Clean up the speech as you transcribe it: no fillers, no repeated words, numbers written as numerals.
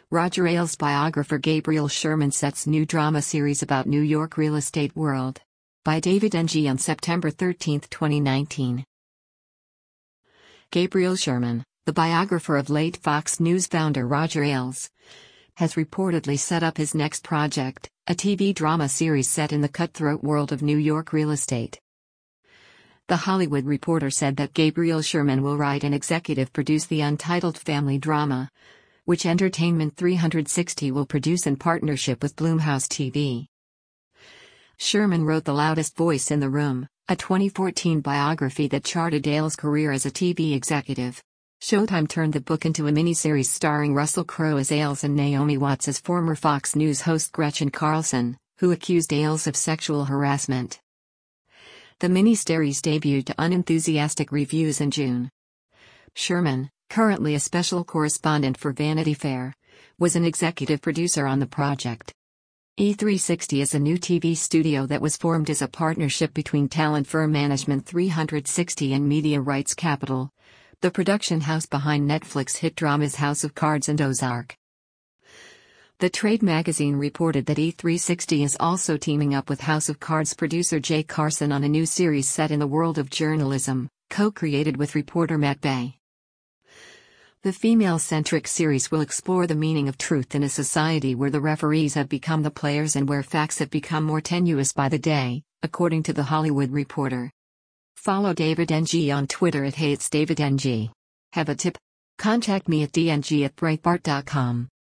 Roger Ailes biographer Gabriel Sherman sets new drama series about New York real estate world. By David Ng on September 13, 2019. Gabriel Sherman, the biographer of late Fox News founder Roger Ailes, has reportedly set up his next project, a TV drama series set in the cutthroat world of New York real estate. The Hollywood Reporter said that Gabriel Sherman will write and executive produce the untitled family drama, which Entertainment 360 will produce in partnership with Blumhouse TV. Sherman wrote The Loudest Voice in the Room, a 2014 biography that charted Ailes' career as a TV executive. Showtime turned the book into a miniseries starring Russell Crowe as Ailes and Naomi Watts as former Fox News host Gretchen Carlson, who accused Ailes of sexual harassment. The miniseries debuted to unenthusiastic reviews in June. Sherman, currently a special correspondent for Vanity Fair, was an executive producer on the project. E360 is a new TV studio that was formed as a partnership between talent firm Management 360 and Media Rights Capital, the production house behind Netflix hit dramas House of Cards and Ozark. The Trade magazine reported that E360 is also teaming up with House of Cards producer Jay Carson on a new series set in the world of journalism, co-created with reporter Matt Bay. The female-centric series will explore the meaning of truth in a society where the referees have become the players and where facts have become more tenuous by the day, according to The Hollywood Reporter. Follow David Ng on Twitter @HeyIt'sDavidNG. Have a tip? Contact me at dng@breitbart.com.